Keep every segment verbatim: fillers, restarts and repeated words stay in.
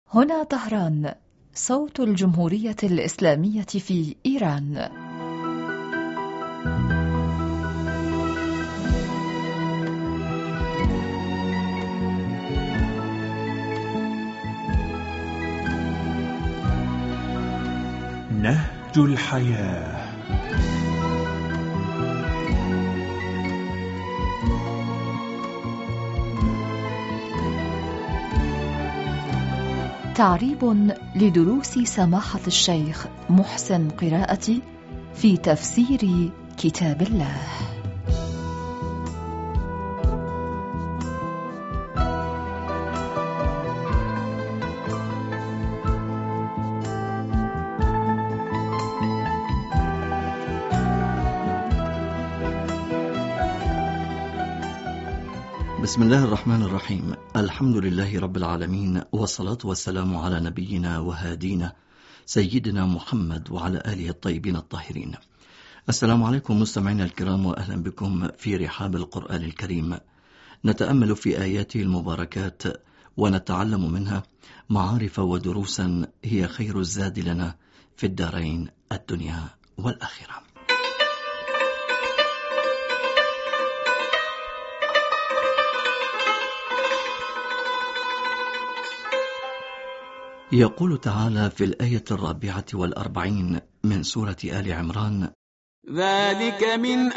هنا طهران، صوت الجمهورية الإسلامية في إيران. نهج الحياة. تعريب لدروس سماحة الشيخ محسن قراءتي في تفسير كتاب الله. بسم الله الرحمن الرحيم. الحمد لله رب العالمين، والصلاة والسلام على نبينا وهادينا سيدنا محمد وعلى آله الطيبين الطاهرين. السلام عليكم مستمعينا الكرام، وأهلا بكم في رحاب القرآن الكريم. نتأمل في آياته المباركات ونتعلم منها معارف ودروسا هي خير الزاد لنا في الدارين الدنيا والآخرة. يقول تعالى في الآية الرابعة والأربعين من سورة آل عمران: ذلك من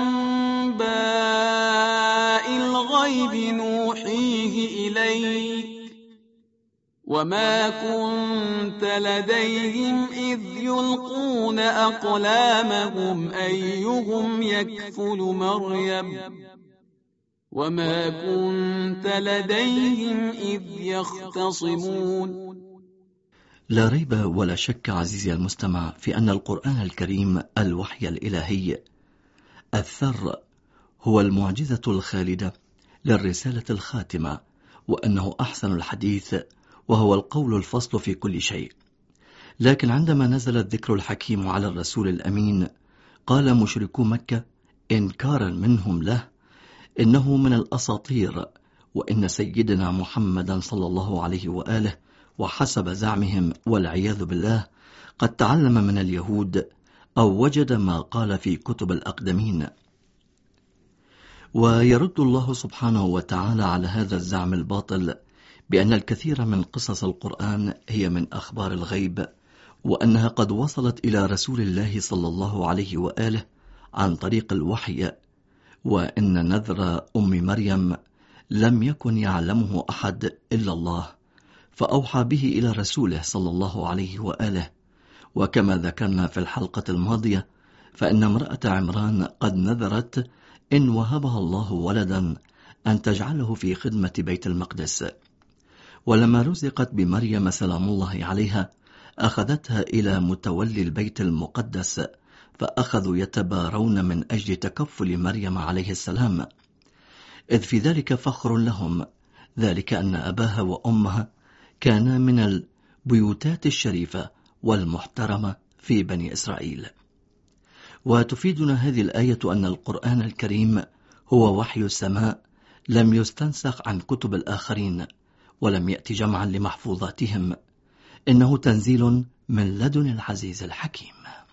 أنباء الغيب نوحيه إليك وما كنت لديهم إذ يلقون أقلامهم أيهم يكفل مريم وما كنت لديهم إذ يختصمون. لا ريب ولا شك عزيزي المستمع في أن القرآن الكريم الوحي الإلهي الثر هو المعجزة الخالدة للرسالة الخاتمة، وأنه أحسن الحديث وهو القول الفصل في كل شيء. لكن عندما نزل الذكر الحكيم على الرسول الأمين قال مشركو مكة إنكارا منهم له إنه من الأساطير، وإن سيدنا محمدا صلى الله عليه وآله وحسب زعمهم والعياذ بالله قد تعلم من اليهود أو وجد ما قال في كتب الأقدمين. ويرد الله سبحانه وتعالى على هذا الزعم الباطل بأن الكثير من قصص القرآن هي من أخبار الغيب، وأنها قد وصلت إلى رسول الله صلى الله عليه وآله عن طريق الوحي، وإن نذر أم مريم لم يكن يعلمه أحد إلا الله، فأوحى به إلى رسوله صلى الله عليه وآله. وكما ذكرنا في الحلقة الماضية فإن امرأة عمران قد نذرت إن وهبها الله ولدا أن تجعله في خدمة بيت المقدس، ولما رزقت بمريم سلام الله عليها أخذتها إلى متولي البيت المقدس، فأخذوا يتبارون من أجل تكفل مريم عليه السلام، إذ في ذلك فخر لهم، ذلك أن أباها وأمها كان من البيوتات الشريفة والمحترمة في بني إسرائيل. وتفيدنا هذه الآية أن القرآن الكريم هو وحي السماء لم يستنسخ عن كتب الآخرين ولم يأتي جمعا لمحفوظاتهم، إنه تنزيل من لدن العزيز الحكيم.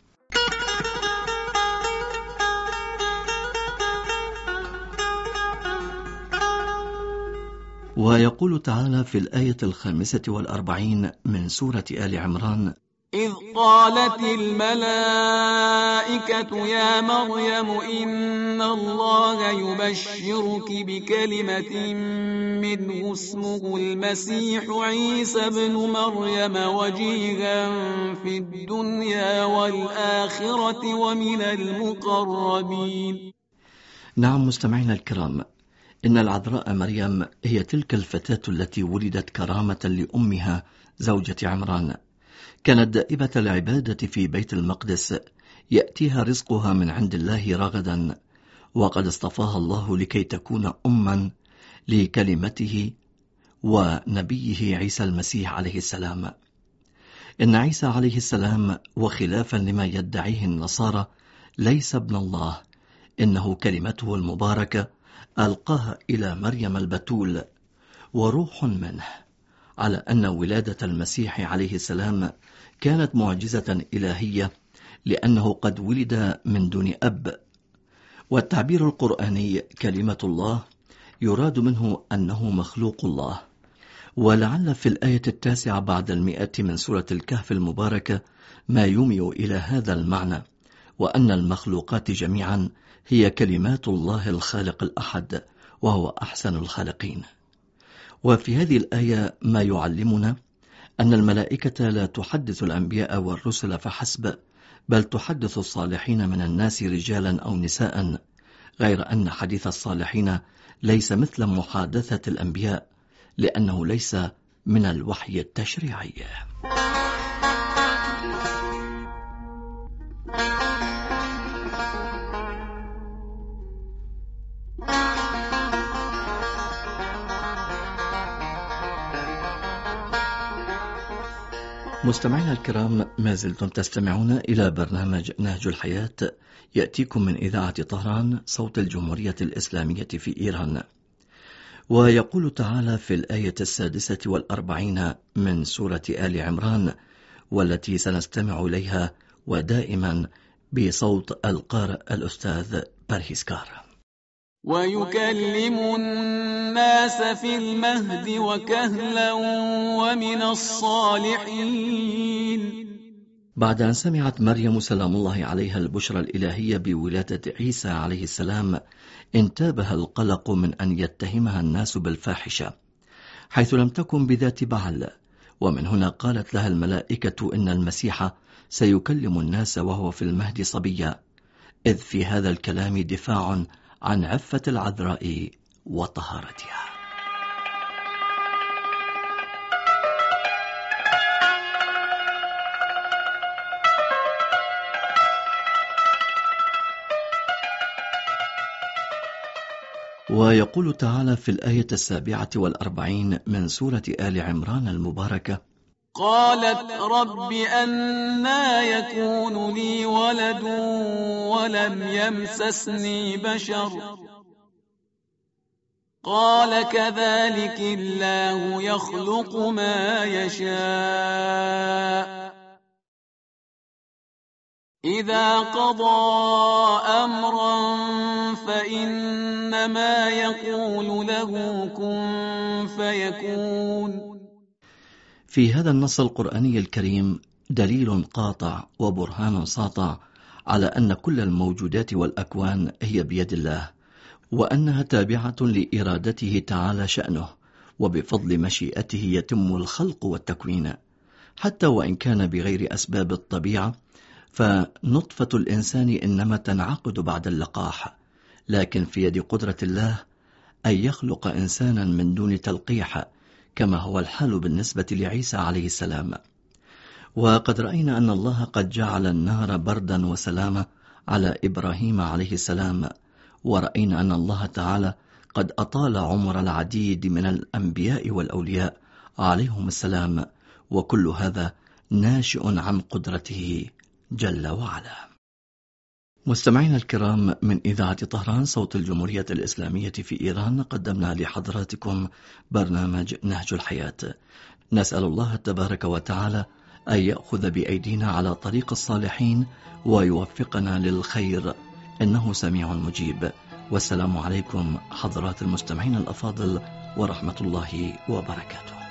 ويقول تعالى في الآية الخامسة والأربعين من سورة آل عمران: إذ قالت الملائكة يا مريم إن الله يبشرك بكلمة منه اسمه المسيح عيسى بن مريم وجيها في الدنيا والآخرة ومن المقربين. نعم مستمعينا الكرام، إن العذراء مريم هي تلك الفتاة التي ولدت كرامة لأمها زوجة عمران، كانت دائبة العبادة في بيت المقدس، يأتيها رزقها من عند الله رغدا، وقد اصطفاها الله لكي تكون أما لكلمته ونبيه عيسى المسيح عليه السلام. إن عيسى عليه السلام وخلافا لما يدعيه النصارى ليس ابن الله، إنه كلمته المباركة ألقاها إلى مريم البتول وروح منه، على أن ولادة المسيح عليه السلام كانت معجزة إلهية لأنه قد ولد من دون أب. والتعبير القرآني كلمة الله يراد منه أنه مخلوق الله. ولعل في الآية التاسعة بعد المئة من سورة الكهف المباركة ما يومئ إلى هذا المعنى، وأن المخلوقات جميعا هي كلمات الله الخالق الأحد وهو أحسن الخالقين. وفي هذه الآية ما يعلمنا أن الملائكة لا تحدث الأنبياء والرسل فحسب، بل تحدث الصالحين من الناس رجالا أو نساء، غير أن حديث الصالحين ليس مثل محادثة الأنبياء، لأنه ليس من الوحي التشريعي. مستمعينا الكرام، ما زلتم تستمعون إلى برنامج نهج الحياة يأتيكم من إذاعة طهران صوت الجمهورية الإسلامية في إيران. ويقول تعالى في الآية السادسة والأربعين من سورة آل عمران، والتي سنستمع إليها ودائما بصوت القارئ الأستاذ برهيسكار: ويكلم الناس في المهد وكهلا ومن الصالحين. بعد أن سمعت مريم سلام الله عليها البشرى الإلهية بولادة عيسى عليه السلام، انتابها القلق من أن يتهمها الناس بالفاحشة، حيث لم تكن بذات بعل. ومن هنا قالت لها الملائكة إن المسيح سيكلم الناس وهو في المهد صبيا، إذ في هذا الكلام دفاع عن عفة العذراء وطهارتها. ويقول تعالى في الآية السابعة والأربعين من سورة آل عمران المباركة: قالت رب أنى يكون لي ولد ولم يمسسني بشر قال كذلك الله يخلق ما يشاء إذا قضى أمرا فإنما يقول له كن فيكون. في هذا النص القرآني الكريم دليل قاطع وبرهان ساطع على أن كل الموجودات والأكوان هي بيد الله، وأنها تابعة لإرادته تعالى شأنه، وبفضل مشيئته يتم الخلق والتكوين، حتى وإن كان بغير أسباب الطبيعة. فنطفة الإنسان إنما تنعقد بعد اللقاح، لكن في يد قدرة الله أن يخلق إنسانا من دون تلقيح، كما هو الحال بالنسبة لعيسى عليه السلام. وقد رأينا أن الله قد جعل النار بردا وسلاما على إبراهيم عليه السلام، ورأينا أن الله تعالى قد أطال عمر العديد من الأنبياء والأولياء عليهم السلام، وكل هذا ناشئ عن قدرته جل وعلا. مستمعينا الكرام، من إذاعة طهران صوت الجمهورية الإسلامية في إيران قدمنا لحضراتكم برنامج نهج الحياة. نسأل الله تبارك وتعالى أن يأخذ بأيدينا على طريق الصالحين ويوفقنا للخير، إنه سميع مجيب. والسلام عليكم حضرات المستمعين الأفاضل ورحمة الله وبركاته.